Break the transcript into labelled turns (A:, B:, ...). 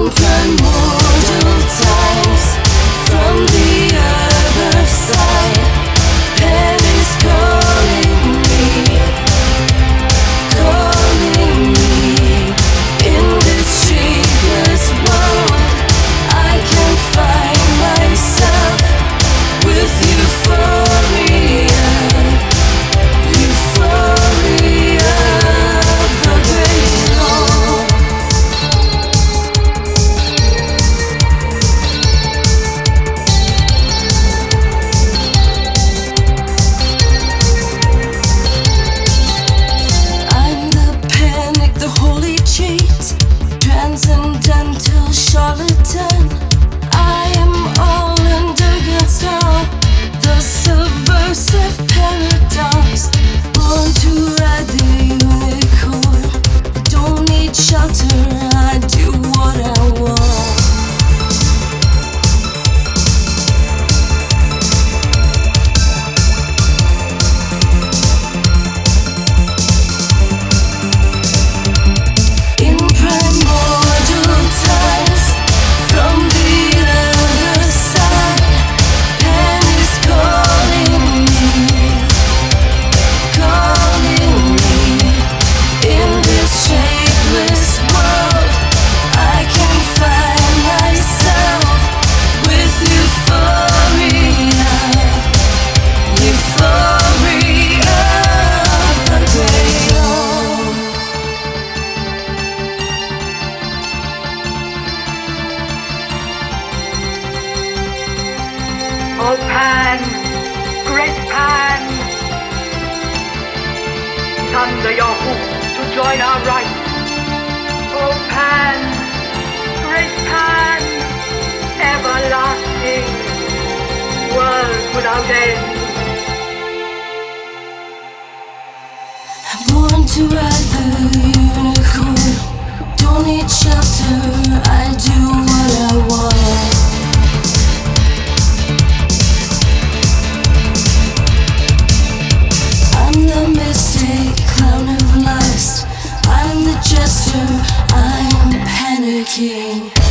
A: primordial times, from the other side, Pan is calling me in this shapeless world. I can find myself with euphoria, euphoria of the great law. I'm the panic, the holy cheat, transcendental charlatan. I am all and against all, the subversive paradox. Born to ride the unicorn, don't need shelter, I do what I want. In primordial times, from the other side, Pan is calling me in this shapeless world. I can find myself with euphoria, euphoria of the great law.
B: Oh Pan, great Pan, thunder your hoof to join our right. Oh Pan, great Pan, everlasting, world without end.
A: Born to ride the unicorn, don't need shelter, I do what I want. I'm the mystic clown of lust, I'm the jester, I'm panicking.